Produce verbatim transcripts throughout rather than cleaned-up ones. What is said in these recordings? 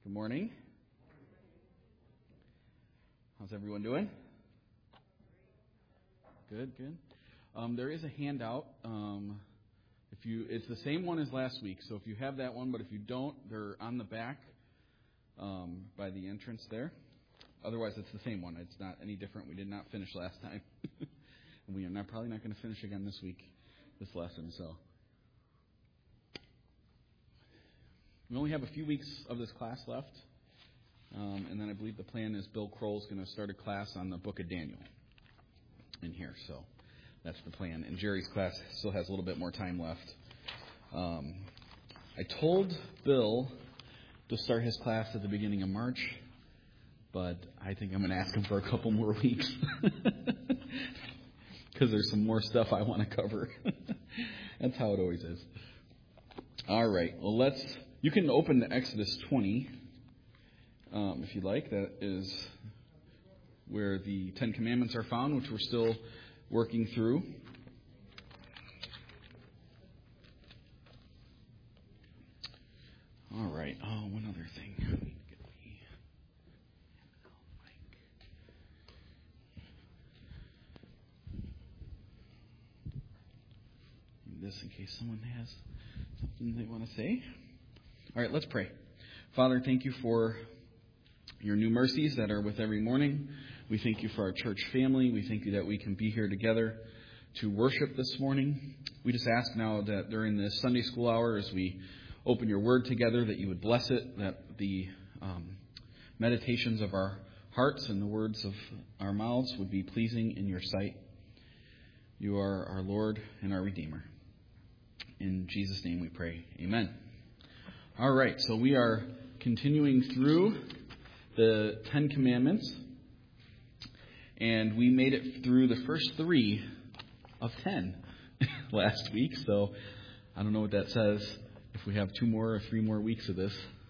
Good morning. How's everyone doing? Good, good. Um, there is a handout. Um, if you, it's the same one as last week. So if you have that one, but if you don't, they're on the back um, by the entrance there. Otherwise, it's the same one. It's not any different. We did not finish last time, and we are not probably not going to finish again this week, this lesson. So we only have a few weeks of this class left. Um, and then I believe the plan is Bill Kroll's going to start a class on the book of Daniel in here. So that's the plan. And Jerry's class still has a little bit more time left. Um, I told Bill to start his class at the beginning of March, but I think I'm going to ask him for a couple more weeks because there's some more stuff I want to cover. That's how it always is. All right. Well, let's. You can open to Exodus twenty. Um, if you'd like. That is where the Ten Commandments are found, which we're still working through. All right. Oh, one other thing. I need to get the this in case someone has something they want to say. All right, let's pray. Father, thank you for your new mercies that are with every morning. We thank you for our church family. We thank you that we can be here together to worship this morning. We just ask now that during this Sunday school hour, as we open your word together, that you would bless it, that the um, meditations of our hearts and the words of our mouths would be pleasing in your sight. You are our Lord and our Redeemer. In Jesus' name we pray. Amen. All right, so we are continuing through the Ten Commandments, and we made it through the first three of ten last week, so I don't know what that says, if we have two more or three more weeks of this.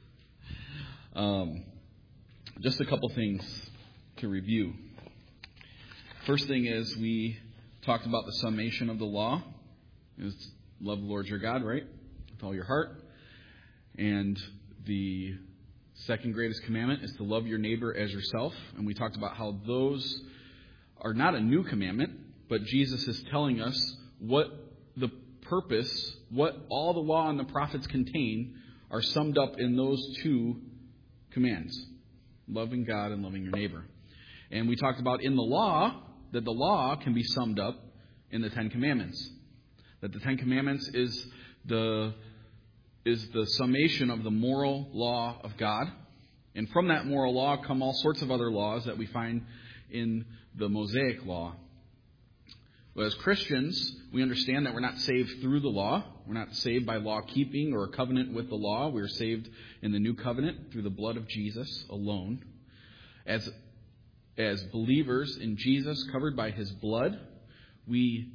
Um, just a couple things to review. First thing is we talked about the summation of the law. It's love the Lord your God, right, with all your heart, and the second greatest commandment is to love your neighbor as yourself. And we talked about how those are not a new commandment, but Jesus is telling us what the purpose, what all the law and the prophets contain are summed up in those two commands, loving God and loving your neighbor. And we talked about in the law that the law can be summed up in the Ten Commandments, that the Ten Commandments is the is the summation of the moral law of God. And from that moral law come all sorts of other laws that we find in the Mosaic law. But as Christians, we understand that we're not saved through the law. We're not saved by law keeping or a covenant with the law. We're saved in the new covenant through the blood of Jesus alone. As, as believers in Jesus, covered by his blood, we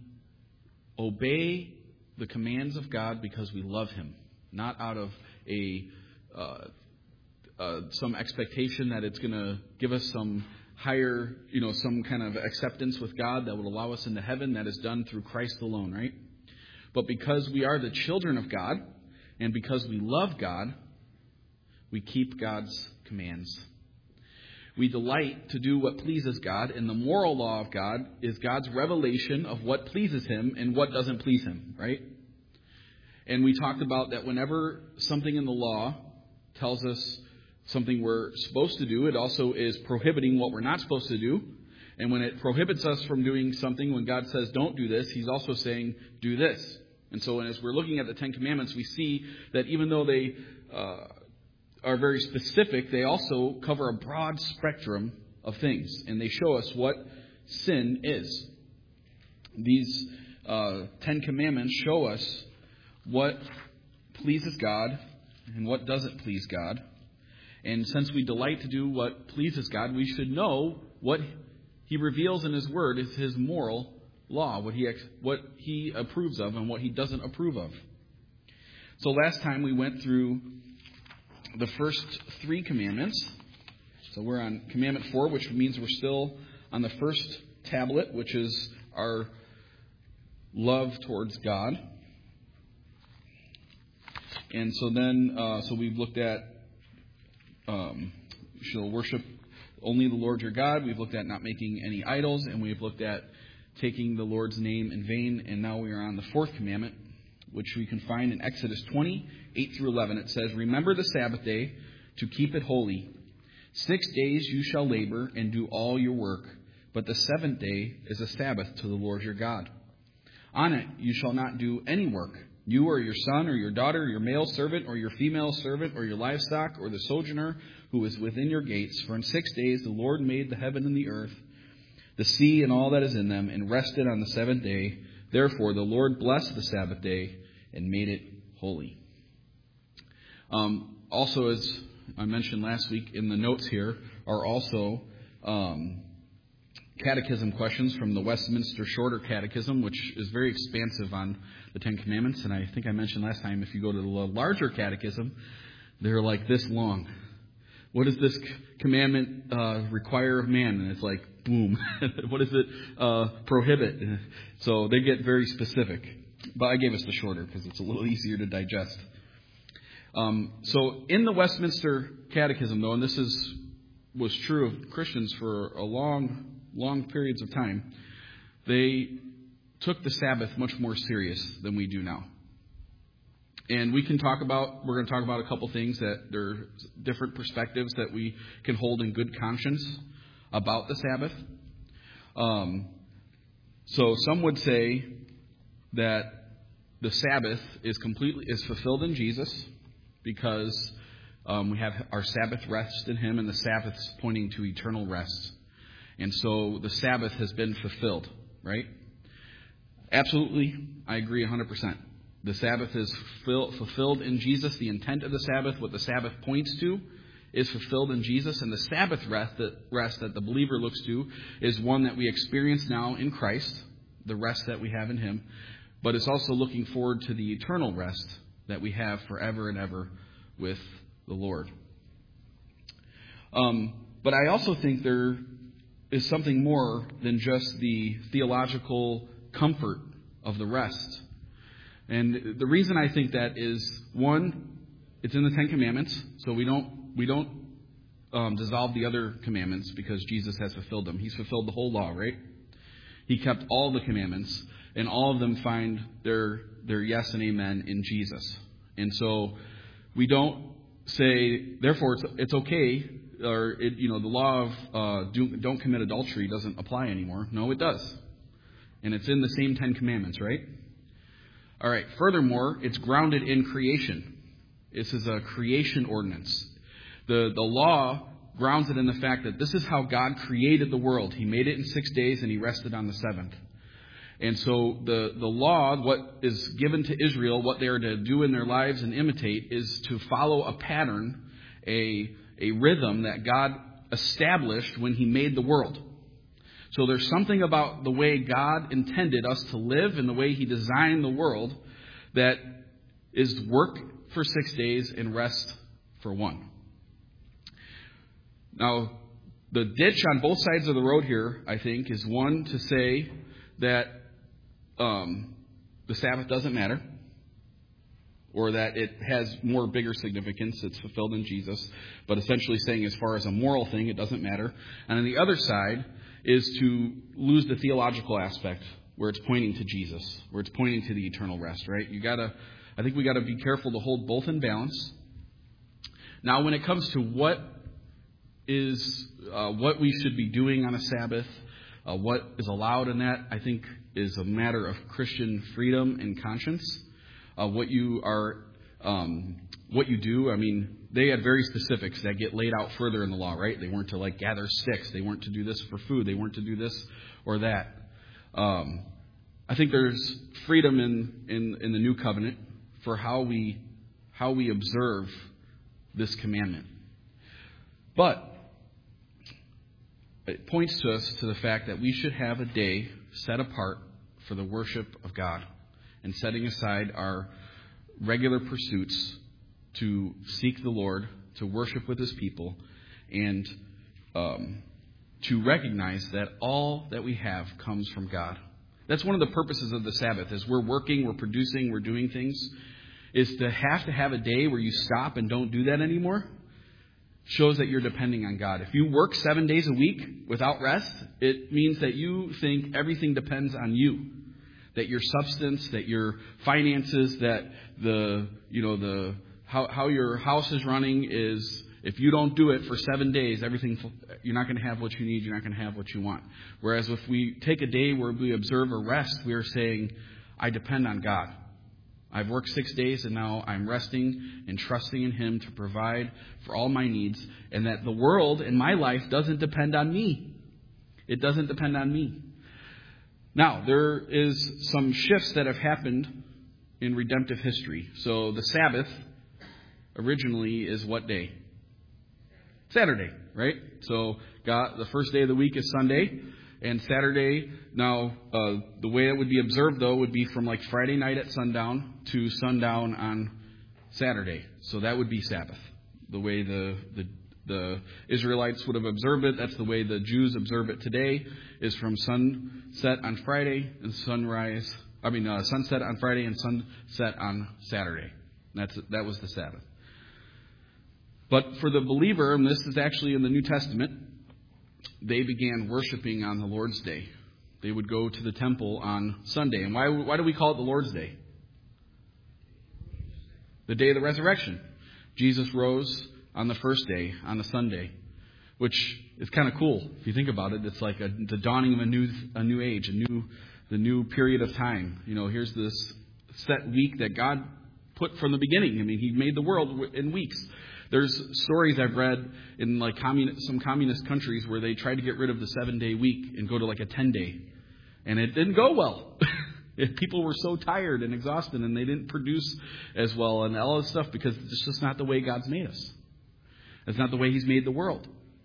obey the commands of God because we love him. Not out of a uh, uh, some expectation that it's going to give us some higher, you know, some kind of acceptance with God that will allow us into heaven. That is done through Christ alone, right? But because we are the children of God, and because we love God, we keep God's commands. We delight to do what pleases God, and the moral law of God is God's revelation of what pleases him and what doesn't please him, right? And we talked about that whenever something in the law tells us something we're supposed to do, it also is prohibiting what we're not supposed to do. And when it prohibits us from doing something, when God says don't do this, he's also saying do this. And so as we're looking at the Ten Commandments, we see that even though they uh, are very specific, they also cover a broad spectrum of things. And they show us what sin is. These uh, Ten Commandments show us what pleases God and what doesn't please God. And since we delight to do what pleases God, we should know what he reveals in his word is his moral law, what he what he approves of and what he doesn't approve of. So last time we went through the first three commandments. So we're on commandment four, which means we're still on the first tablet, which is our love towards God. And so then, uh, so we've looked at um, you shall worship only the Lord your God. We've looked at not making any idols, and we've looked at taking the Lord's name in vain. And now we are on the fourth commandment, which we can find in Exodus twenty, eight through eleven. It says, "Remember the Sabbath day to keep it holy. Six days you shall labor and do all your work, but the seventh day is a Sabbath to the Lord your God. On it you shall not do any work, you or your son or your daughter, or your male servant or your female servant, or your livestock, or the sojourner who is within your gates. For in six days the Lord made the heaven and the earth, the sea and all that is in them, and rested on the seventh day. Therefore the Lord blessed the Sabbath day and made it holy." Um, also, as I mentioned last week, in the notes here are also um, catechism questions from the Westminster Shorter Catechism, which is very expansive on the Ten Commandments. And I think I mentioned last time, if you go to the larger catechism, they're like this long. What does this commandment uh, require of man? And it's like, boom. What does it uh, prohibit? So they get very specific. But I gave us the shorter because it's a little easier to digest. Um, so in the Westminster Catechism, though, and this is was true of Christians for a long, long periods of time, they took the Sabbath much more serious than we do now. And we can talk about, we're going to talk about a couple things that there are different perspectives that we can hold in good conscience about the Sabbath. Um, so some would say that the Sabbath is completely is fulfilled in Jesus, because um, we have our Sabbath rest in Him, and the Sabbath's pointing to eternal rest. And so the Sabbath has been fulfilled, right? Absolutely, I agree one hundred percent. The Sabbath is fulfilled in Jesus. The intent of the Sabbath, what the Sabbath points to, is fulfilled in Jesus. And the Sabbath rest that, rest that the believer looks to is one that we experience now in Christ, the rest that we have in Him. But it's also looking forward to the eternal rest that we have forever and ever with the Lord. Um, but I also think there is something more than just the theological comfort of the rest. And the reason I think that is, one, it's in the Ten Commandments, so we don't we don't um, dissolve the other commandments because Jesus has fulfilled them. He's fulfilled the whole law, right? He kept all the commandments, and all of them find their their yes and amen in Jesus. And so we don't say, therefore, it's it's okay, or it, you know, the law of uh, do, don't commit adultery doesn't apply anymore. No, it does, and it's in the same Ten Commandments, right? All right. Furthermore, it's grounded in creation. This is a creation ordinance. The the law grounds it in the fact that this is how God created the world. He made it in six days and He rested on the seventh. And so the, the law, what is given to Israel, what they are to do in their lives and imitate, is to follow a pattern, a, a rhythm that God established when He made the world. So there's something about the way God intended us to live and the way He designed the world that is work for six days and rest for one. Now, the ditch on both sides of the road here, I think, is one to say that um, the Sabbath doesn't matter, or that it has more bigger significance, it's fulfilled in Jesus, but essentially saying as far as a moral thing, it doesn't matter. And on the other side is to lose the theological aspect, where it's pointing to Jesus, where it's pointing to the eternal rest, right? You gotta, I think we got to be careful to hold both in balance. Now, when it comes to what is uh, what we should be doing on a Sabbath, uh, what is allowed in that, I think is a matter of Christian freedom and conscience. Uh, what you are, um, what you do. I mean, they had very specifics that get laid out further in the law, right? They weren't to like gather sticks. They weren't to do this for food. They weren't to do this or that. Um, I think there's freedom in, in, in the new covenant for how we how we observe this commandment. But it points to us to the fact that we should have a day set apart for the worship of God, and setting aside our regular pursuits to seek the Lord, to worship with His people, and um, to recognize that all that we have comes from God. That's one of the purposes of the Sabbath. As we're working, we're producing, we're doing things, is to have to have a day where you stop and don't do that anymore. shows that you're depending on God. If you work seven days a week without rest, it means that you think everything depends on you. That your substance, that your finances, that the, you know, the, how, how your house is running is, if you don't do it for seven days, everything, you're not going to have what you need, you're not going to have what you want. Whereas if we take a day where we observe a rest, we are saying, I depend on God. I've worked six days and now I'm resting and trusting in Him to provide for all my needs, and that the world in my life doesn't depend on me. It doesn't depend on me. Now, there is some shifts that have happened in redemptive history. So the Sabbath originally is what day? Saturday, right? So God, the first day of the week is Sunday, and Saturday, now uh, the way it would be observed, though, would be from like Friday night at sundown to sundown on Saturday. So that would be Sabbath, the way the, the the Israelites would have observed it. That's the way the Jews observe it today, is from sunset on Friday and sunrise, I mean uh, sunset on Friday and sunset on Saturday. That's that was the Sabbath. But for the believer, and this is actually in the New Testament, they began worshiping on the Lord's Day. They would go to the temple on Sunday. And why why do we call it the Lord's Day? The day of the resurrection. Jesus rose on the first day, on the Sunday, which is kind of cool if you think about it. It's like a, the dawning of a new a new age, a new the new period of time. You know, here's this set week that God put from the beginning. I mean, He made the world in weeks. There's stories I've read in like communist, some communist countries where they tried to get rid of the seven-day week and go to like a ten-day, and it didn't go well. People were so tired and exhausted, and they didn't produce as well and all this stuff because it's just not the way God's made us. It's not the way He's made the world.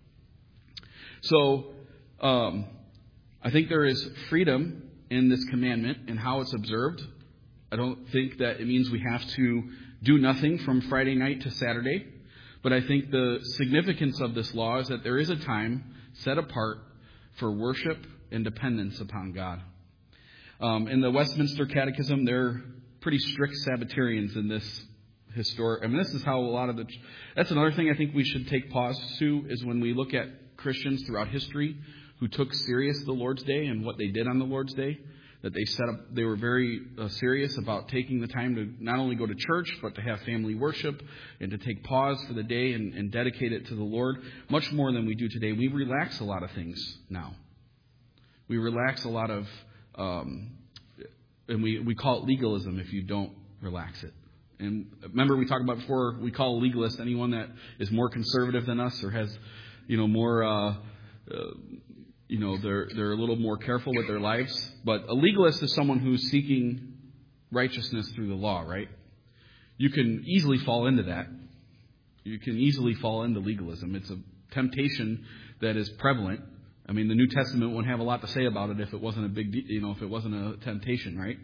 So um, I think there is freedom in this commandment and how it's observed. I don't think that it means we have to do nothing from Friday night to Saturday. But I think the significance of this law is that there is a time set apart for worship and dependence upon God. Um, in the Westminster Catechism, they're pretty strict Sabbatarians in this historic. I mean, this is how a lot of the. That's another thing I think we should take pause to, is when we look at Christians throughout history who took serious the Lord's Day and what they did on the Lord's Day. That they set up, they were very uh, serious about taking the time to not only go to church, but to have family worship and to take pause for the day and, and dedicate it to the Lord, much more than we do today. We relax a lot of things now. We relax a lot of, um, and we, we call it legalism if you don't relax it. And remember, we talked about before, we call a legalist anyone that is more conservative than us or has, you know, more. Uh, uh, You know, they're they're a little more careful with their lives. But a legalist is someone who's seeking righteousness through the law, right? You can easily fall into that. You can easily fall into legalism. It's a temptation that is prevalent. I mean, the New Testament wouldn't have a lot to say about it if it wasn't a big, de- you know, if it wasn't a temptation, right?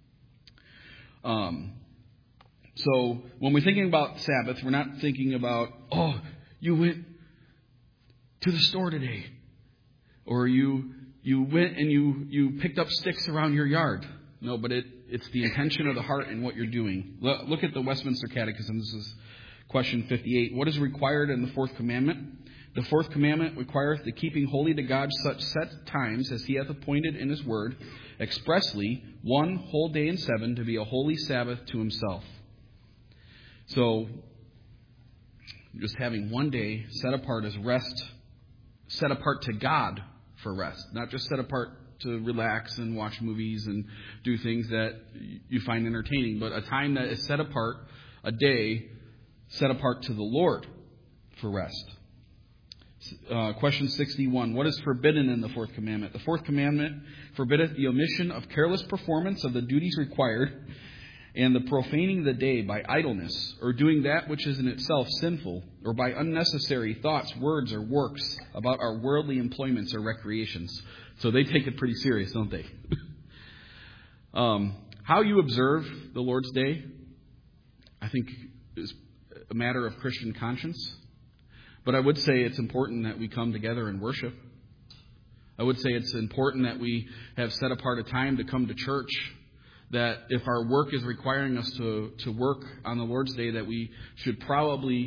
Um. So when we're thinking about Sabbath, we're not thinking about, oh, you went to the store today. Or you you went and you, you picked up sticks around your yard. No, but it, it's the intention of the heart and what you're doing. Look at the Westminster Catechism. This is question fifty-eight. What is required in the fourth commandment? The fourth commandment requireth the keeping holy to God such set times as He hath appointed in His word, expressly one whole day in seven to be a holy Sabbath to Himself. So, just having one day set apart as rest, set apart to God for rest, not just set apart to relax and watch movies and do things that you find entertaining, but a time that is set apart, a day set apart to the Lord for rest. Uh, question sixty-one. What is forbidden in the fourth commandment? The fourth commandment forbiddeth the omission of careless performance of the duties required, and the profaning the day by idleness, or doing that which is in itself sinful, or by unnecessary thoughts, words, or works about our worldly employments or recreations. So they take it pretty serious, don't they? um, how you observe the Lord's Day, I think, is a matter of Christian conscience. But I would say it's important that we come together and worship. I would say it's important that we have set apart a time to come to church. That if our work is requiring us to, to work on the Lord's Day, that we should probably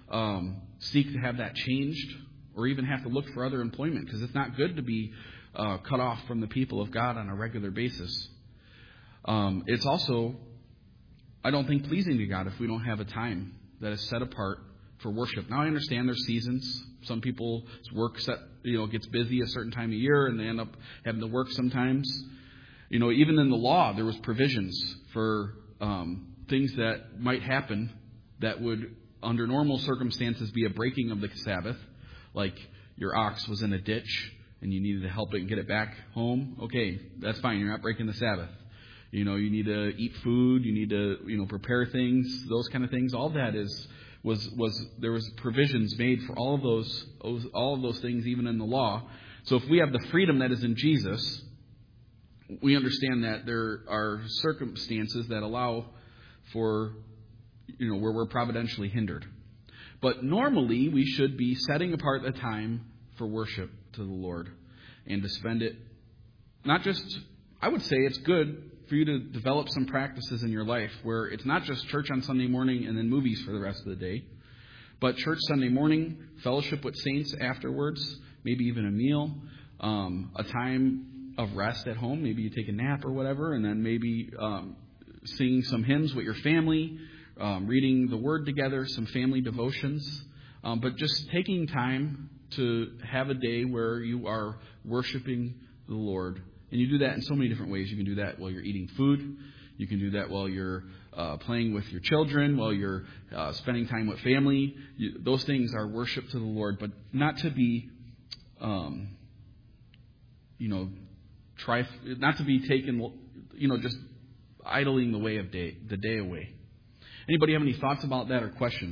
um, seek to have that changed or even have to look for other employment, because it's not good to be uh, cut off from the people of God on a regular basis. Um, it's also, I don't think, pleasing to God if we don't have a time that is set apart for worship. Now, I understand there's seasons. Some people's work set, you know, gets busy a certain time of year, and they end up having to work sometimes. You know, even in the law, there was provisions for um, things that might happen that would, under normal circumstances, be a breaking of the Sabbath. Like your ox was in a ditch and you needed to help it and get it back home. Okay, that's fine. You're not breaking the Sabbath. You know, you need to eat food. You need to, you know, prepare things. Those kind of things. All that is was was there was provisions made for all of those all of those things, even in the law. So if we have the freedom that is in Jesus, we understand that there are circumstances that allow for, you know, where we're providentially hindered. But normally, we should be setting apart a time for worship to the Lord and to spend it, not just, I would say it's good for you to develop some practices in your life where it's not just church on Sunday morning and then movies for the rest of the day, but church Sunday morning, fellowship with saints afterwards, maybe even a meal, um, a time of rest at home. Maybe you take a nap or whatever, and then maybe um, singing some hymns with your family, Um, reading the Word together, some family devotions, um, but just taking time to have a day where you are worshiping the Lord. And you do that in so many different ways. You can do that while you're eating food. You can do that while you're uh, playing with your children, while you're uh, spending time with family. You, those things are worship to the Lord, but not to be, um, you know, try, not to be taken, you know, just idling the way of day, the day away. Anybody have any thoughts about that or questions?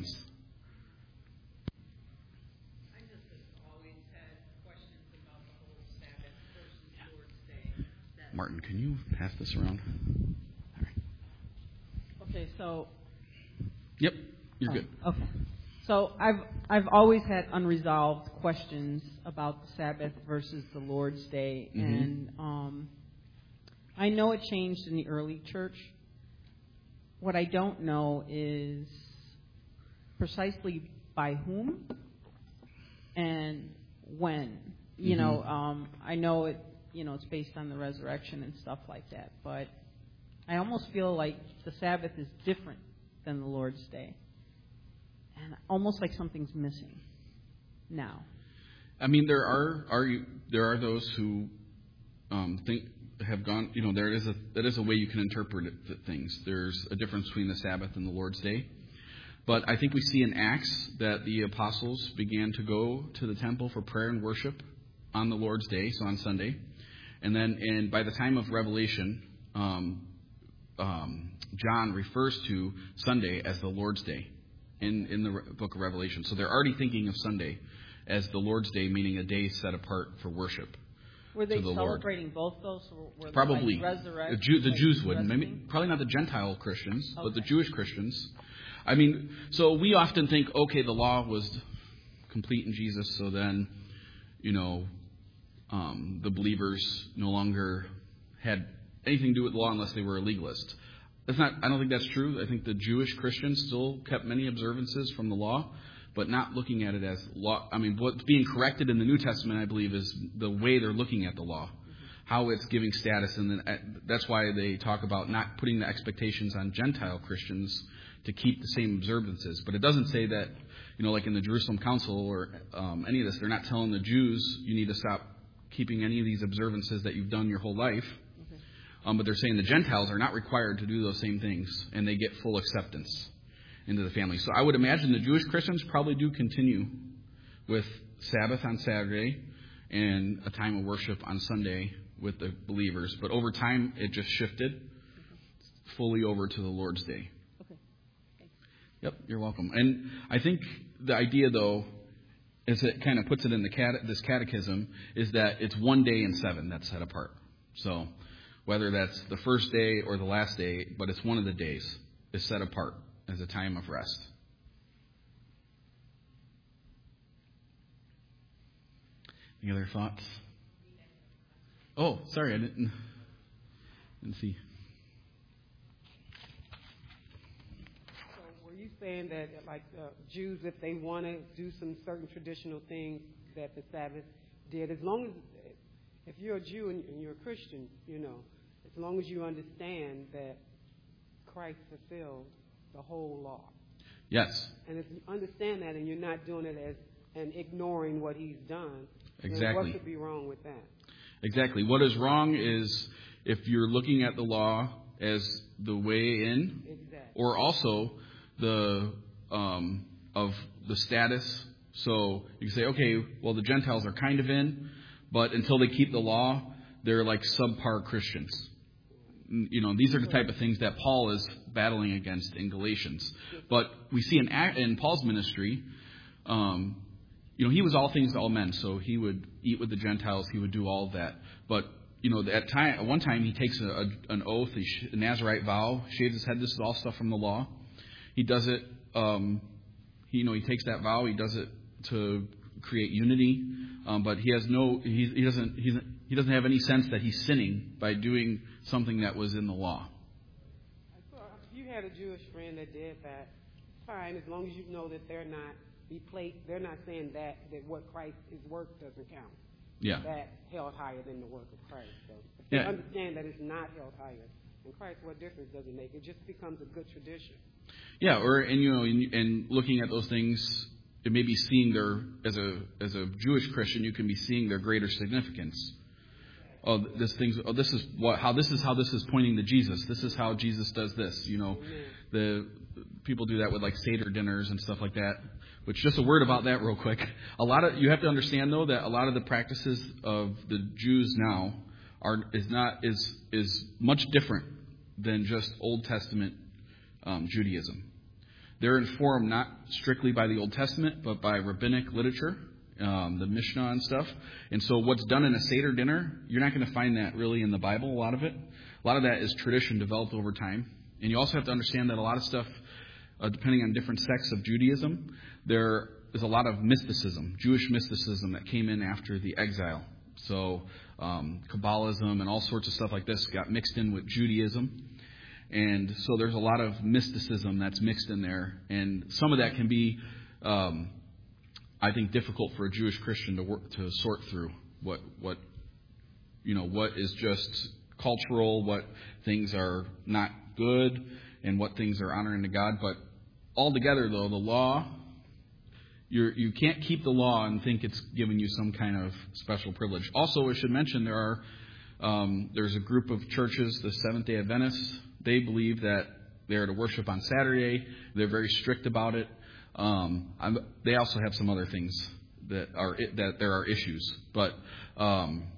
I just have always had questions about the whole Sabbath versus Lord's Day. That Martin, can you pass this around? All right. Okay, so. Yep, you're oh, good. Okay. So I've I've always had unresolved questions about the Sabbath versus the Lord's Day, Mm-hmm. and um, I know it changed in the early church. What I don't know is precisely by whom and when. You Mm-hmm. know, um, I know it. You know, it's based on the resurrection and stuff like that. But I almost feel like the Sabbath is different than the Lord's Day, and almost like something's missing now. I mean, there are are there are those who um, think. have gone, you know, there is a that is a way you can interpret it, things. There's a difference between the Sabbath and the Lord's Day. But I think we see in Acts that the apostles began to go to the temple for prayer and worship on the Lord's Day, so on Sunday. And then and by the time of Revelation, um, um, John refers to Sunday as the Lord's Day in, in the book of Revelation. So they're already thinking of Sunday as the Lord's Day, meaning a day set apart for worship. Were they the celebrating Lord. both those? Or were Probably. They like resurrect, the, Jew, the like Jews would. resting? Maybe, probably not the Gentile Christians, Okay. but the Jewish Christians. I mean, so we often think, okay, the law was complete in Jesus, so then, you know, um, the believers no longer had anything to do with the law unless they were a legalist. That's not. I don't think that's true. I think the Jewish Christians still kept many observances from the law, but not looking at it as law. I mean, what's being corrected in the New Testament, I believe, is the way they're looking at the law, how it's giving status. And then that's why they talk about not putting the expectations on Gentile Christians to keep the same observances. But it doesn't say that, you know, like in the Jerusalem Council or um, any of this, they're not telling the Jews you need to stop keeping any of these observances that you've done your whole life. Okay. Um, but they're saying the Gentiles are not required to do those same things, and they get full acceptance into the family. So I would imagine the Jewish Christians probably do continue with Sabbath on Saturday and a time of worship on Sunday with the believers. But over time, it just shifted okay. fully over to the Lord's Day. Okay. Thanks. Yep, you're welcome. And I think the idea, though, as it kind of puts it in the cate- this catechism, is that it's one day in seven that's set apart. So whether that's the first day or the last day, but it's one of the days is set apart as a time of rest. Any other thoughts? Oh, sorry, I didn't, didn't see. So were you saying that, like, uh, Jews, if they want to do some certain traditional things that the Sabbath did, as long as, if you're a Jew and, and you're a Christian, you know, as long as you understand that Christ fulfilled the whole law. Yes. And if you understand that and you're not doing it as and ignoring what he's done, exactly. then what could be wrong with that? Exactly. What is wrong is if you're looking at the law as the way in, exactly. or also the um, of the status. So you can say, okay, well, the Gentiles are kind of in, but until they keep the law, they're like subpar Christians. You know, these are the type of things that Paul is battling against in Galatians. But we see in, in Paul's ministry, um, you know, he was all things to all men. So he would eat with the Gentiles. He would do all of that. But, you know, at time, at one time he takes a, a, an oath, a Nazirite vow, shaves his head. This is all stuff from the law. He does it, um, he, you know, he takes that vow. He does it to create unity. Um, but he has no, he, he doesn't, he's, he doesn't have any sense that he's sinning by doing something that was in the law. So if you had a Jewish friend that did that, fine, as long as you know that they're not replaced, they're not saying that, that what Christ's work doesn't count. Yeah. That held higher than the work of Christ. So if you yeah. understand that it's not held higher than Christ, what difference does it make? It just becomes a good tradition. Yeah, or and you know, and, and looking at those things, it may be seeing their as a as a Jewish Christian, you can be seeing their greater significance. Oh, this thing's. Oh, this is what. How this is how this is pointing to Jesus. This is how Jesus does this. You know, the people do that with like Seder dinners and stuff like that. Which, just a word about that, real quick. A lot of you have to understand though that a lot of the practices of the Jews now are is not is is much different than just Old Testament um, Judaism. They're informed not strictly by the Old Testament, but by rabbinic literature. Um, the Mishnah and stuff. And so what's done in a Seder dinner, you're not going to find that really in the Bible, a lot of it. A lot of that is tradition developed over time. And you also have to understand that a lot of stuff, uh, depending on different sects of Judaism, there is a lot of mysticism, Jewish mysticism that came in after the exile. So um, Kabbalism and all sorts of stuff like this got mixed in with Judaism. And so there's a lot of mysticism that's mixed in there. And some of that can be... Um, I think difficult for a Jewish Christian to work, to sort through what what you know what is just cultural, what things are not good, and what things are honoring to God. But altogether, though, the law, you you can't keep the law and think it's giving you some kind of special privilege. Also, I should mention there are um, there's a group of churches, the Seventh-day Adventists. They believe that they are to worship on Saturday. They're very strict about it. Um, I'm, they also have some other things that are that there are issues, but um,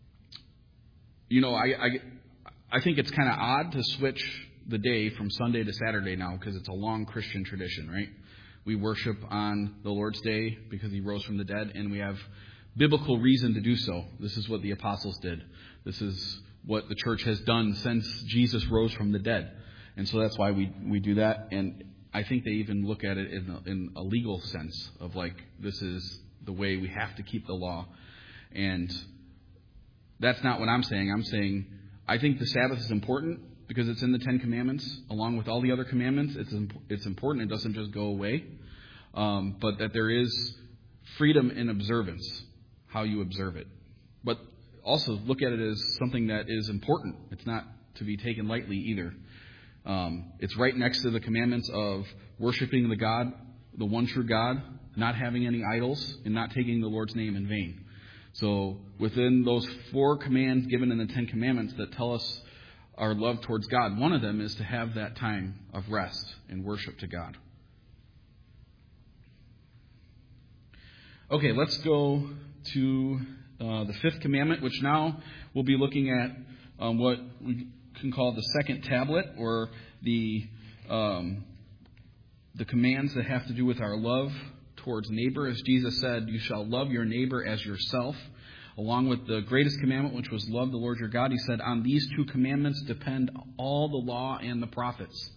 you know, I, I I think it's kind of odd to switch the day from Sunday to Saturday now because it's a long Christian tradition, right? We worship on the Lord's Day because He rose from the dead, and we have biblical reason to do so. This is what the apostles did. This is what the church has done since Jesus rose from the dead, and so that's why we we do that. And I think they even look at it in a, in a legal sense of like, this is the way we have to keep the law. And that's not what I'm saying. I'm saying I think the Sabbath is important because it's in the Ten Commandments along with all the other commandments. It's it's important. It doesn't just go away. Um, but that there is freedom in observance, how you observe it. But also look at it as something that is important. It's not to be taken lightly either. Um, it's right next to the commandments of worshiping the God, the one true God, not having any idols, and not taking the Lord's name in vain. So within those four commands given in the Ten Commandments that tell us our love towards God, one of them is to have that time of rest and worship to God. Okay, let's go to uh, the fifth commandment, which now we'll be looking at um, what we can call the second tablet, or the um, the commands that have to do with our love towards neighbor. As Jesus said, you shall love your neighbor as yourself. Along with the greatest commandment, which was love the Lord your God, He said, on these two commandments depend all the law and the prophets.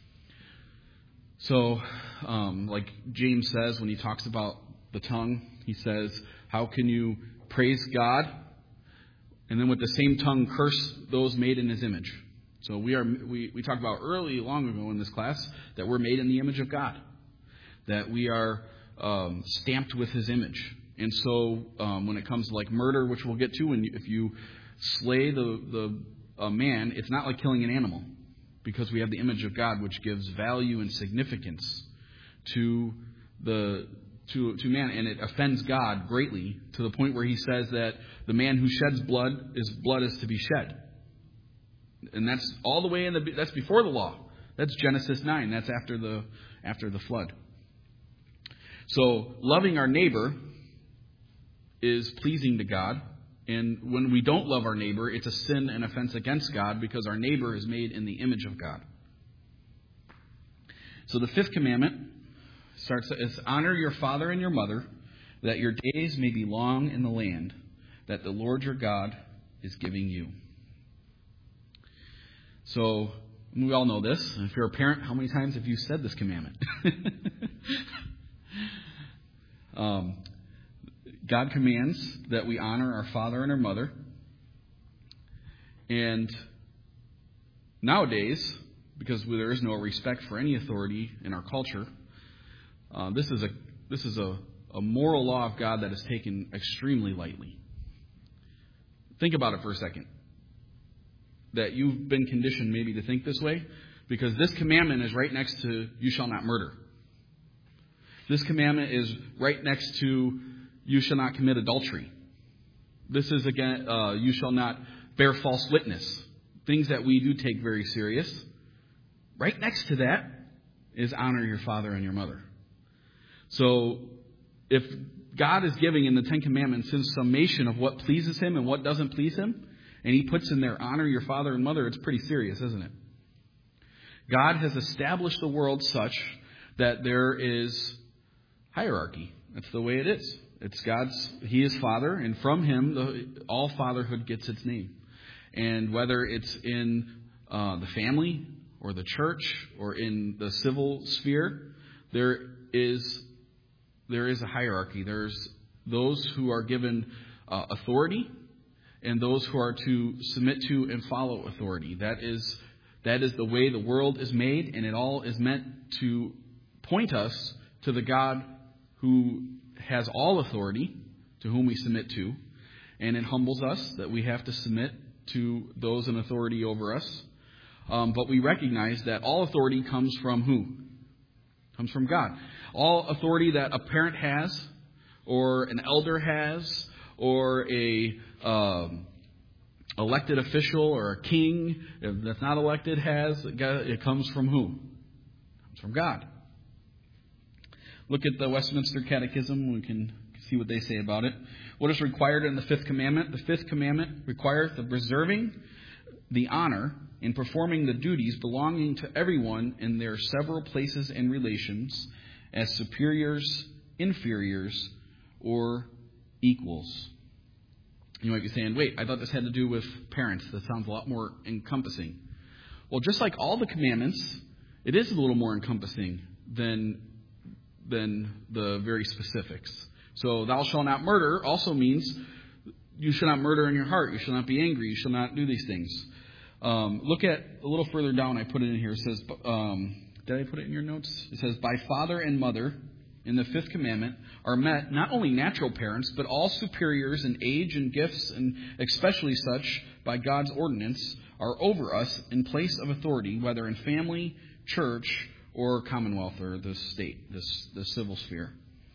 So, um, like James says when he talks about the tongue, he says, how can you praise God and then with the same tongue curse those made in His image? So we are we, we talked about early, long ago in this class, that we're made in the image of God, that we are um, stamped with His image. And so um, when it comes to like murder, which we'll get to, and if you slay the the a man, it's not like killing an animal, because we have the image of God, which gives value and significance to the to to man, and it offends God greatly to the point where He says that the man who sheds blood, his blood is to be shed. And that's all the way in the that's before the law. That's Genesis nine. That's after the after the flood. So loving our neighbor is pleasing to God, and when we don't love our neighbor, it's a sin and offense against God, because our neighbor is made in the image of God. So the fifth commandment starts as honor your father and your mother, that your days may be long in the land that the Lord your God is giving you. So we all know this. If you're a parent, how many times have you said this commandment? um, God commands that we honor our father and our mother. And nowadays, because there is no respect for any authority in our culture, uh, this is a this is a, a moral law of God that is taken extremely lightly. Think about it for a second. That you've been conditioned maybe to think this way, because this commandment is right next to you shall not murder. This commandment is right next to you shall not commit adultery. This is again uh, you shall not bear false witness. Things that we do take very serious. Right next to that is honor your father and your mother. So if God is giving in the Ten Commandments his summation of what pleases Him and what doesn't please Him, and He puts in there honor your father and mother, it's pretty serious, isn't it? God has established the world such that there is hierarchy. That's the way it is. It's God's, He is Father, and from Him the, all fatherhood gets its name. And whether it's in uh, the family or the church or in the civil sphere, there is there is a hierarchy. There's those who are given uh, authority, and those who are to submit to and follow authority. That is that is the way the world is made, and it all is meant to point us to the God who has all authority, to whom we submit to, and it humbles us that we have to submit to those in authority over us. Um, but we recognize that all authority comes from who? Comes from God. All authority that a parent has, or an elder has, or a um, elected official or a king that's not elected has, it comes from who? It comes from God. Look at the Westminster Catechism. We can see what they say about it. What is required in the fifth commandment? The fifth commandment requires the preserving the honor in performing the duties belonging to everyone in their several places and relations as superiors, inferiors, or equals. You might be saying, wait, I thought this had to do with parents. That sounds a lot more encompassing. Well, just like all the commandments, it is a little more encompassing than, than the very specifics. So thou shalt not murder also means you shall not murder in your heart. You shall not be angry. You shall not do these things. Um, look at a little further down. I put it in here. It says, um, did I put it in your notes? It says, by father and mother in the fifth commandment are met not only natural parents, but all superiors in age and gifts, and especially such by God's ordinance, are over us in place of authority, whether in family, church, or commonwealth, or the state, this the civil sphere.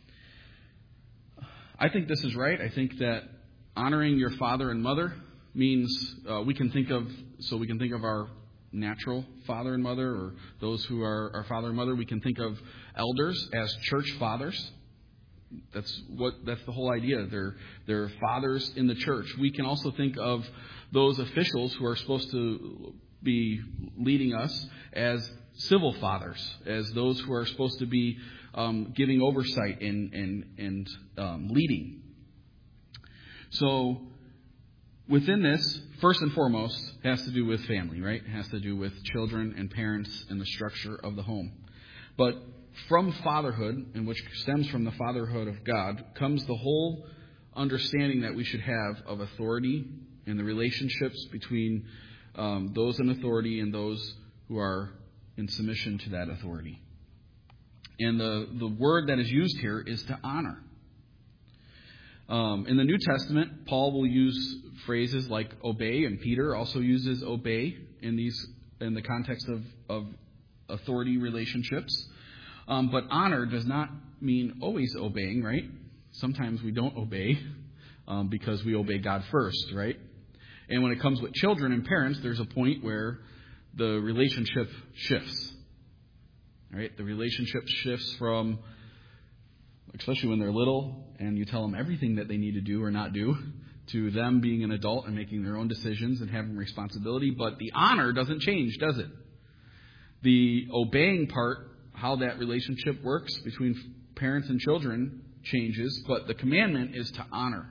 I think this is right. I think that honoring your father and mother means uh, we can think of, so we can think of our natural father and mother, or those who are our father and mother. We can think of elders as church fathers. That's what. That's the whole idea. They're they're fathers in the church. We can also think of those officials who are supposed to be leading us as civil fathers, as those who are supposed to be um, giving oversight and and and um, leading. So within this, first and foremost, has to do with family, right? It has to do with children and parents and the structure of the home. But from fatherhood, and which stems from the fatherhood of God, comes the whole understanding that we should have of authority and the relationships between um, those in authority and those who are in submission to that authority. And the, the word that is used here is to honor. Um, in the New Testament, Paul will use phrases like obey, and Peter also uses obey in these in the context of, of authority relationships. Um, but honor does not mean always obeying, right? Sometimes we don't obey um, because we obey God first, right? And when it comes with children and parents, there's a point where the relationship shifts, right? The relationship shifts from, especially when they're little and you tell them everything that they need to do or not do, to them being an adult and making their own decisions and having responsibility. But the honor doesn't change, does it? The obeying part, how that relationship works between parents and children, changes, but the commandment is to honor.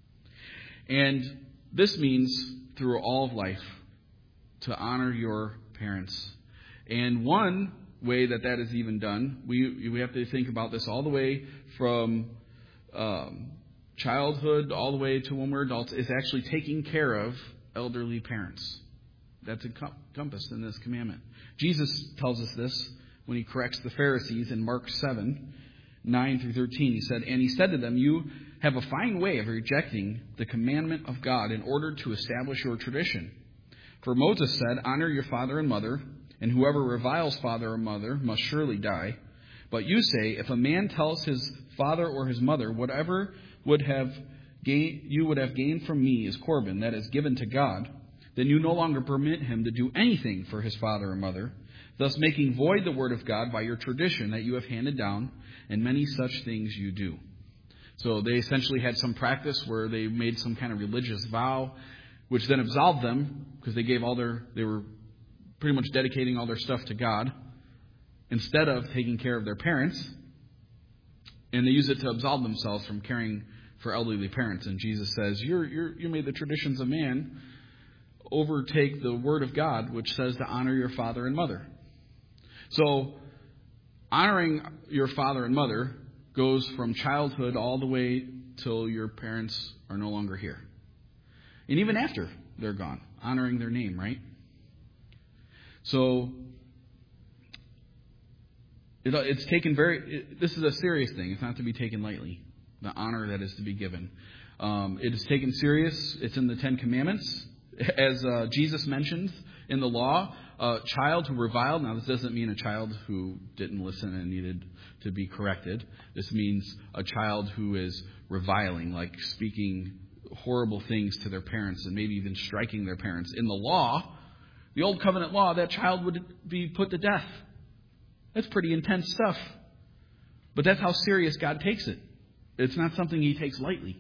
And this means through all of life to honor your parents. And one way that that is even done, we we have to think about this all the way from um, childhood all the way to when we're adults, is actually taking care of elderly parents. That's encompassed in this commandment. Jesus tells us this when he corrects the Pharisees in Mark seven, nine through thirteen. He said, "And he said to them, you have a fine way of rejecting the commandment of God in order to establish your tradition. For Moses said, honor your father and mother, and whoever reviles father or mother must surely die. But you say, if a man tells his father or his mother, whatever would have gain, you would have gained from me is Corban, that is given to God, then you no longer permit him to do anything for his father or mother, thus making void the word of God by your tradition that you have handed down, and many such things you do." So they essentially had some practice where they made some kind of religious vow, which then absolved them because they gave all their, they were pretty much dedicating all their stuff to God instead of taking care of their parents. And they use it to absolve themselves from caring for elderly parents. And Jesus says, you're, you're, you made the traditions of man overtake the word of God, which says to honor your father and mother. So honoring your father and mother goes from childhood all the way till your parents are no longer here. And even after they're gone, honoring their name, right? So it, it's taken very, it, this is a serious thing. It's not to be taken lightly, the honor that is to be given. Um, it is taken serious. It's in the Ten Commandments. As uh, Jesus mentions in the law, a child who reviled, now this doesn't mean a child who didn't listen and needed to be corrected. This means a child who is reviling, like speaking horrible things to their parents and maybe even striking their parents. In the law, the Old Covenant law, that child would be put to death. That's pretty intense stuff. But that's how serious God takes it. It's not something he takes lightly.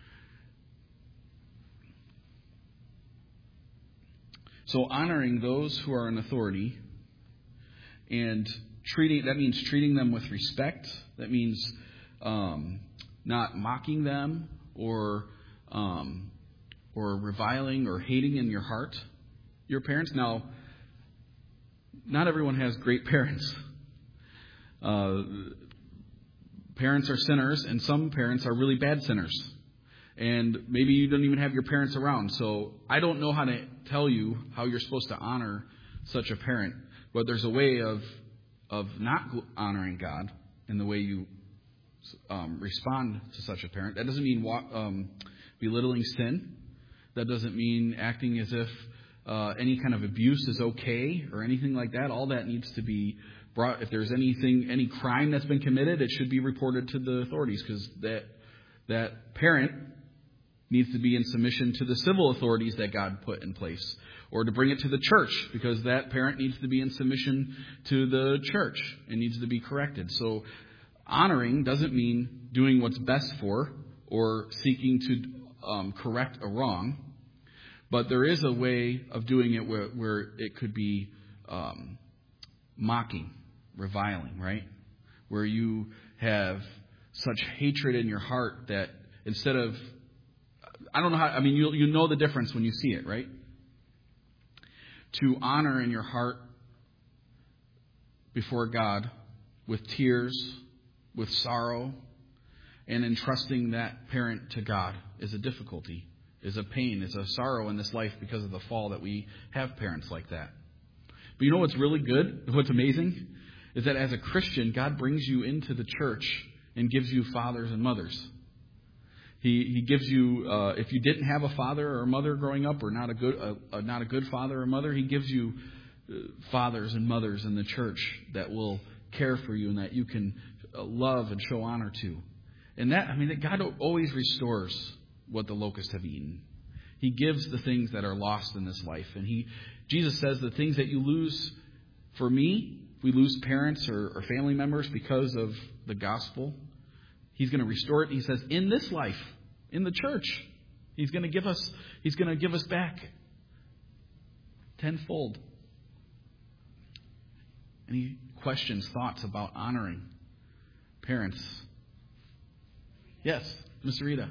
So honoring those who are in authority and treating, that means treating them with respect. That means um, not mocking them or um, or reviling or hating in your heart your parents. Now, not everyone has great parents. Uh, parents are sinners, and some parents are really bad sinners. And maybe you don't even have your parents around. So I don't know how to tell you how you're supposed to honor such a parent. But there's a way of of not honoring God in the way you um, respond to such a parent. That doesn't mean um, belittling sin. That doesn't mean acting as if uh, any kind of abuse is okay or anything like that. All that needs to be brought. If there's anything, any crime that's been committed, it should be reported to the authorities, because that that parent needs to be in submission to the civil authorities that God put in place, or to bring it to the church, because that parent needs to be in submission to the church and needs to be corrected. So honoring doesn't mean doing what's best for or seeking to um, correct a wrong, but there is a way of doing it where, where it could be um, mocking, reviling, right? Where you have such hatred in your heart that instead of, I don't know how, I mean, you you know the difference when you see it, right? To honor in your heart before God with tears, with sorrow, and entrusting that parent to God is a difficulty. is a pain, is a sorrow in this life because of the fall that we have parents like that. But you know what's really good? What's amazing? Is that as a Christian, God brings you into the church and gives you fathers and mothers. He He gives you, uh, if you didn't have a father or a mother growing up, or not a good uh, not a good father or mother, He gives you uh, fathers and mothers in the church that will care for you and that you can uh, love and show honor to. And that, I mean, that God always restores what the locusts have eaten. He gives the things that are lost in this life. And He, Jesus says, the things that you lose for me, if we lose parents or, or family members because of the gospel, He's going to restore it. He says, in this life, in the church, He's going to give us, He's going to give us back tenfold. Any questions, thoughts about honoring parents? Yes, Miss Rita.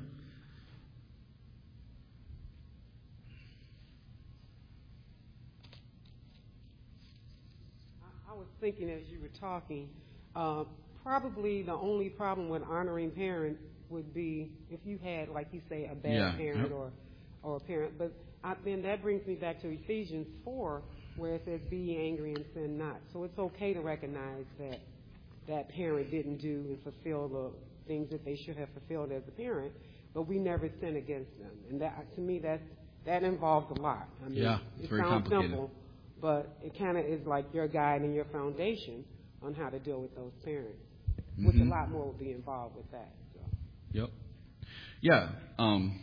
I was thinking as you were talking, uh, probably the only problem with honoring parents would be if you had, like you say, a bad Yeah. parent Yep. or or a parent. But I, then that brings me back to Ephesians four, where it says, "Be ye angry and sin not." So it's okay to recognize that that parent didn't do and fulfill the things that they should have fulfilled as a parent, but we never sin against them. And that, to me, that that involves a lot. I mean, Yeah, it's it very sounds complicated. simple, but it kind of is like your guide and your foundation on how to deal with those parents, which Mhm. a lot more will be involved with that. So. Yep. Yeah. Um,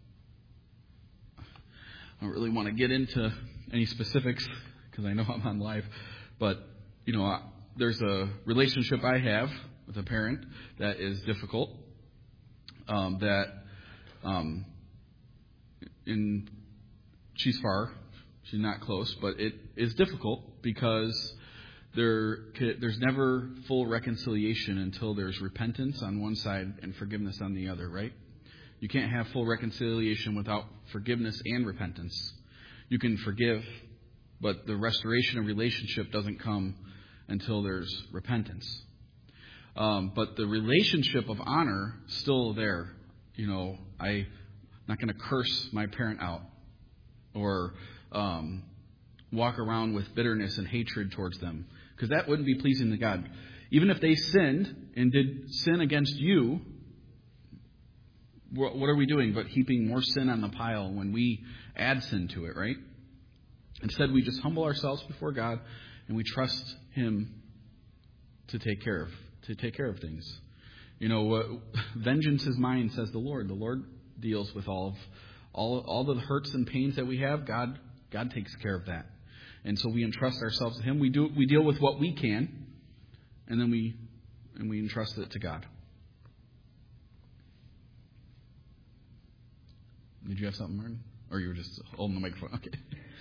I don't really want to get into any specifics because I know I'm on live, but you know, I, there's a relationship I have with a parent that is difficult. Um, that um, in she's far, she's not close, but it is difficult because there there's never full reconciliation until there's repentance on one side and forgiveness on the other, right? You can't have full reconciliation without forgiveness and repentance. You can forgive, but the restoration of relationship doesn't come until there's repentance. Um, but the relationship of honor still there. You know, I'm not going to curse my parent out or um, walk around with bitterness and hatred towards them, because that wouldn't be pleasing to God. Even if they sinned and did sin against you, what are we doing but heaping more sin on the pile when we add sin to it, right? Instead, we just humble ourselves before God and we trust Him to take care of to take care of things. You know, uh, vengeance is mine, says the Lord. The Lord deals with all of all all the hurts and pains that we have. God God takes care of that, and so we entrust ourselves to Him. We do we deal with what we can, and then we and we entrust it to God. Did you have something, Martin? Or you were just holding the microphone? Okay.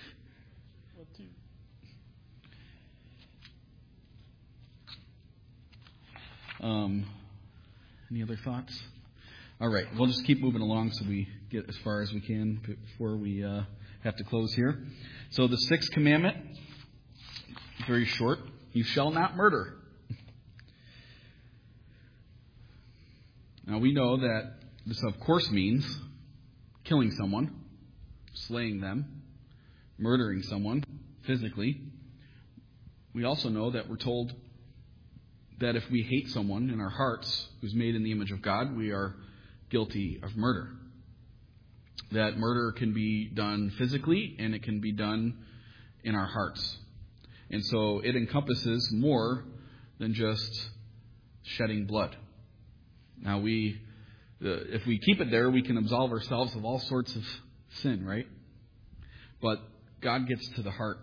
Um, any other thoughts? All right, we'll just keep moving along so we get as far as we can before we uh, have to close here. So the sixth commandment, very short: you shall not murder. Now we know that this, of course, means killing someone, slaying them, murdering someone physically. We also know that we're told that if we hate someone in our hearts who's made in the image of God, we are guilty of murder. That murder can be done physically and it can be done in our hearts. And so it encompasses more than just shedding blood. Now, we, uh, if we keep it there, we can absolve ourselves of all sorts of sin, right? But God gets to the heart.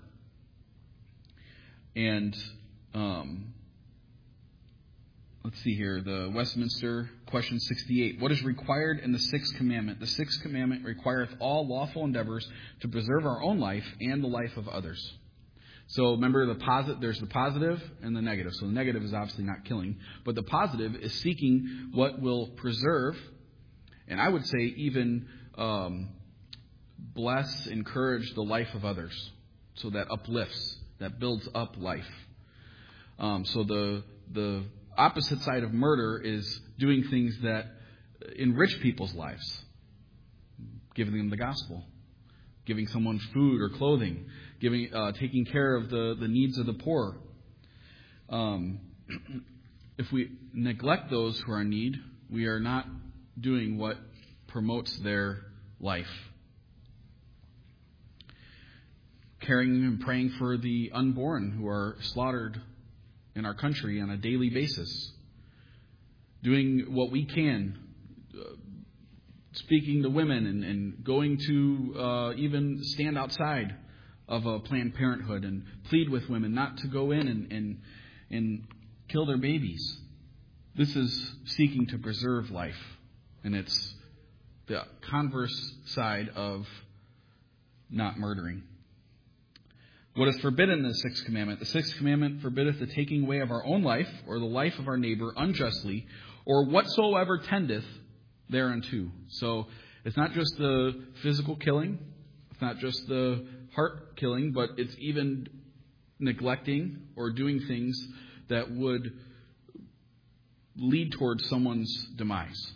And um, let's see here, the Westminster question sixty-eight. What is required in the sixth commandment? The sixth commandment requireth all lawful endeavors to preserve our own life and the life of others. So remember, the posit- there's the positive and the negative. So the negative is obviously not killing, but the positive is seeking what will preserve, and I would say even um, bless, encourage the life of others. So that uplifts, that builds up life. Um, so the the opposite side of murder is doing things that enrich people's lives. giving them the gospel, giving someone food or clothing, giving, uh, taking care of the, the needs of the poor. Um, if we neglect those who are in need, we are not doing what promotes their life. Caring and praying for the unborn who are slaughtered in our country on a daily basis. Doing what we can, uh, speaking to women and, and going to uh, even stand outside of a Planned Parenthood and plead with women not to go in and, and, and kill their babies. This is seeking to preserve life, and it's the converse side of not murdering. What is forbidden in the sixth commandment? The sixth commandment forbiddeth the taking away of our own life, or the life of our neighbor unjustly, or whatsoever tendeth thereunto. So it's not just the physical killing, it's not just the heart killing, but it's even neglecting or doing things that would lead towards someone's demise.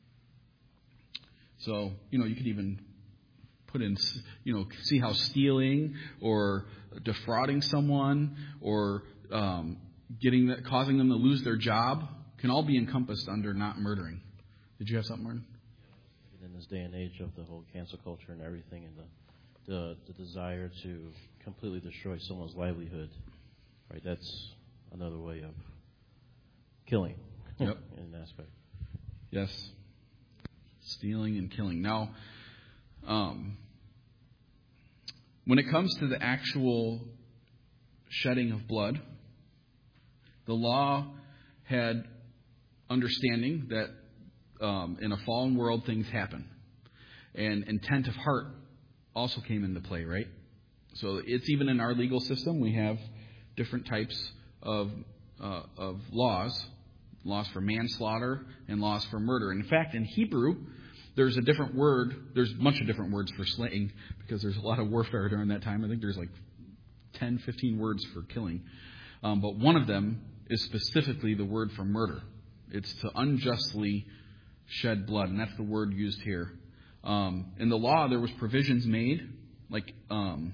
So, you know, you could even put in, you know, see how stealing or defrauding someone or um, getting that, causing them to lose their job can all be encompassed under not murdering. Did you have something, Martin? In this day and age of the whole cancel culture and everything, and the the, the desire to completely destroy someone's livelihood, right? That's another way of killing. Yep. In an aspect. Yes. Stealing and killing. Now, um, when it comes to the actual shedding of blood, the law had understanding that um, in a fallen world things happen. And intent of heart also came into play, right? So it's even in our legal system. We have different types of uh, of laws. Laws for manslaughter and laws for murder. In fact, in Hebrew, there's a different word. There's a bunch of different words for slaying because there's a lot of warfare during that time. I think there's like ten, fifteen words for killing. Um, but one of them is specifically the word for murder. It's to unjustly shed blood, and that's the word used here. Um, in the law, there was provisions made, like um,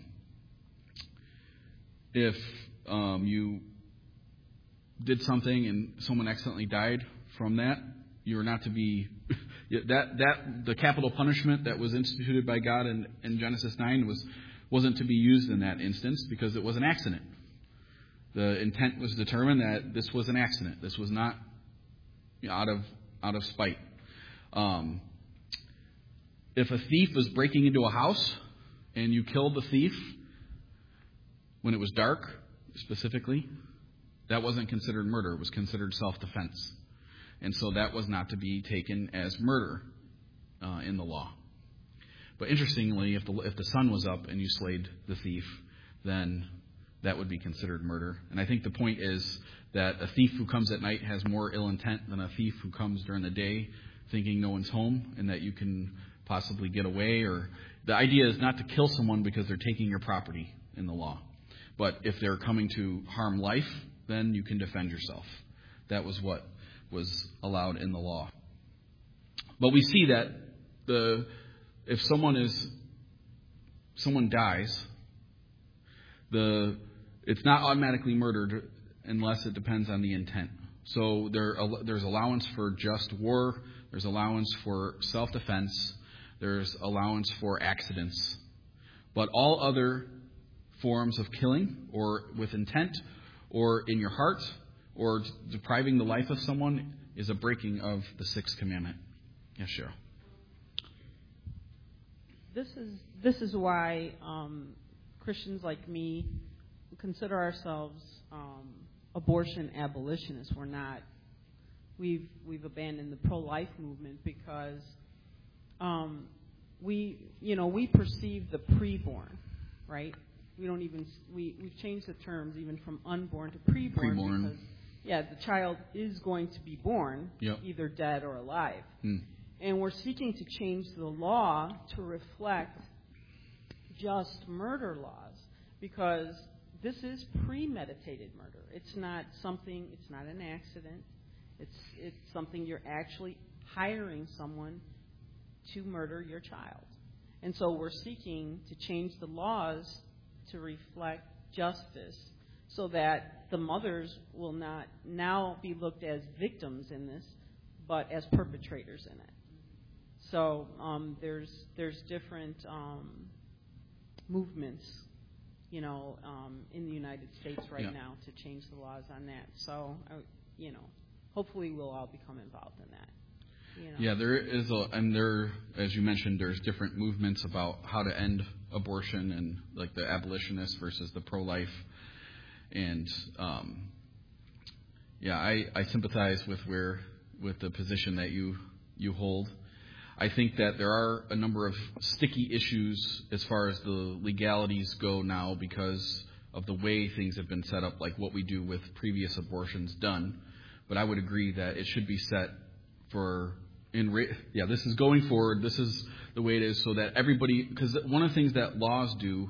if um, you did something and someone accidentally died from that, you were not to be that that the capital punishment that was instituted by God in, in Genesis nine was wasn't to be used in that instance because it was an accident. The intent was determined that this was an accident. This was not out of out of spite. Um, if a thief was breaking into a house and you killed the thief when it was dark, specifically, that wasn't considered murder. It was considered self-defense. And so that was not to be taken as murder uh, in the law. But interestingly, if the if the sun was up and you slayed the thief, then that would be considered murder. And I think the point is that a thief who comes at night has more ill intent than a thief who comes during the day thinking no one's home and that you can possibly get away. Or the idea is not to kill someone because they're taking your property in the law. But if they're coming to harm life, then you can defend yourself. That was what was allowed in the law. But we see that the if someone is someone dies, the it's not automatically murdered unless it depends on the intent. So there there's allowance for just war, there's allowance for self-defense, there's allowance for accidents. But all other forms of killing or with intent or in your heart or depriving the life of someone is a breaking of the sixth commandment. Yes, Cheryl. This is this is why um, Christians like me consider ourselves um, abortion abolitionists. We're not. We've we've abandoned the pro-life movement because um, we you know we perceive the preborn, right? We don't even we we've changed the terms even from unborn to preborn. Preborn. Because, yeah, the child is going to be born, yep. either dead or alive. Hmm. And we're seeking to change the law to reflect just murder laws because this is premeditated murder. It's not something, it's not an accident. It's it's something you're actually hiring someone to murder your child. And so we're seeking to change the laws to reflect justice so that the mothers will not now be looked as victims in this, but as perpetrators in it. So um, there's there's different um, movements, you know, um, in the United States right yeah. now to change the laws on that. So, I, you know, hopefully we'll all become involved in that. You know. Yeah, there is a, and there, as you mentioned, there's different movements about how to end abortion, and like the abolitionists versus the pro-life, and um, yeah, I, I sympathize with where with the position that you you hold. I think that there are a number of sticky issues as far as the legalities go now because of the way things have been set up, like what we do with previous abortions done. But I would agree that it should be set for in re- yeah, this is going forward. This is the way it is, so that everybody, because one of the things that laws do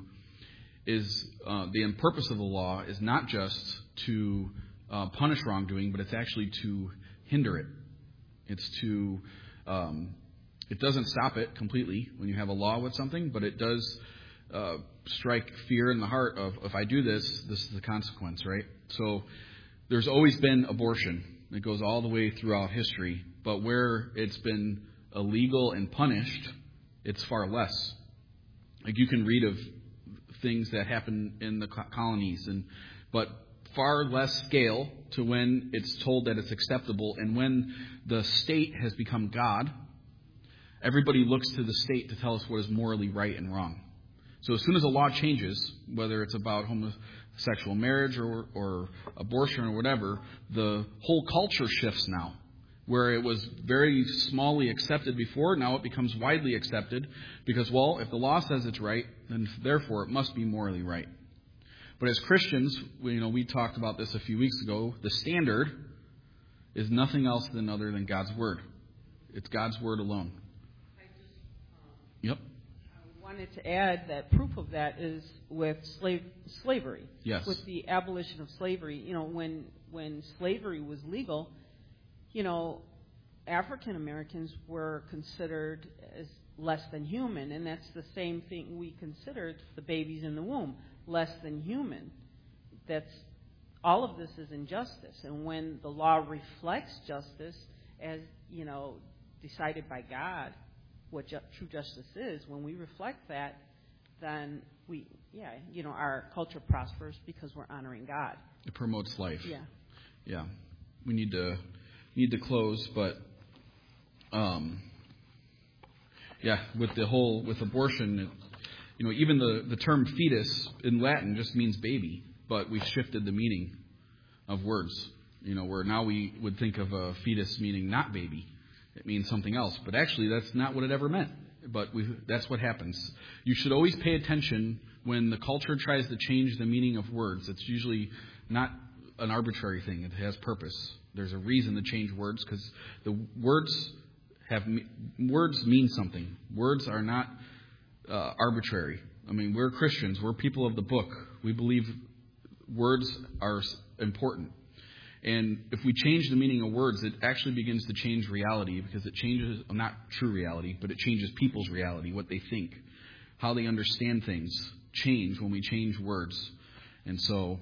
is uh, the purpose of the law is not just to uh, punish wrongdoing, but it's actually to hinder it. It's to um, it doesn't stop it completely when you have a law with something, but it does uh, strike fear in the heart of, if I do this, this is the consequence, right? So there's always been abortion. It goes all the way throughout history. But where it's been illegal and punished, it's far less. Like you can read of things that happen in the colonies, and but far less scale to when it's told that it's acceptable. And when the state has become God, everybody looks to the state to tell us what is morally right and wrong. So as soon as a law changes, whether it's about homosexual marriage or, or abortion or whatever, the whole culture shifts now. Where it was very smallly accepted before, now it becomes widely accepted because, well, if the law says it's right, then therefore it must be morally right. But as Christians, we, you know, we talked about this a few weeks ago. The standard is nothing else than other than God's Word. It's God's Word alone. I just, um, Yep. I wanted to add that proof of that is with slave slavery. Yes. With the abolition of slavery, you know, when when slavery was legal, you know, African Americans were considered as less than human, and that's the same thing we considered the babies in the womb, less than human. That's all of this is injustice, and when the law reflects justice as, you know, decided by God, what ju- true justice is, when we reflect that, then we, yeah, you know, our culture prospers because we're honoring God. It promotes life. Yeah. Yeah. We need to need to close, but um, yeah, with the whole with abortion, it, you know, even the, the term fetus in Latin just means baby, but we shifted the meaning of words. You know, where now we would think of a fetus meaning not baby. It means something else, but actually that's not what it ever meant. But we, that's what happens. You should always pay attention when the culture tries to change the meaning of words. It's usually not an arbitrary thing. It has purpose. There's a reason to change words because the words have words mean something. Words are not uh, arbitrary. I mean, we're Christians. We're people of the book. We believe words are important. And if we change the meaning of words, it actually begins to change reality because it changes, well, not true reality, but it changes people's reality, what they think, how they understand things change when we change words. And so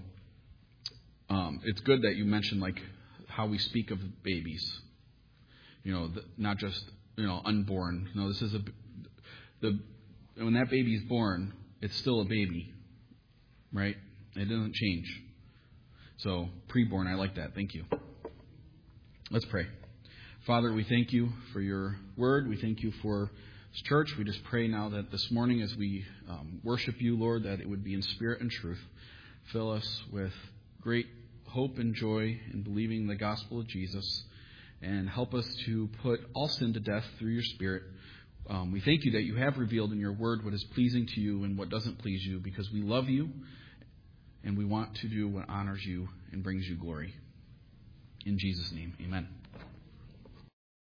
um, it's good that you mentioned like how we speak of babies, you know, the, not just, you know, unborn. No, this is a, the, when that baby's born, it's still a baby, right? It doesn't change. So, preborn, I like that. Thank you. Let's pray. Father, we thank you for your word. We thank you for this church. We just pray now that this morning as we um, worship you, Lord, that it would be in spirit and truth. Fill us with great hope and joy in believing the gospel of Jesus, and help us to put all sin to death through your Spirit. Um, we thank you that you have revealed in your word what is pleasing to you and what doesn't please you, because we love you and we want to do what honors you and brings you glory. In Jesus' name, amen.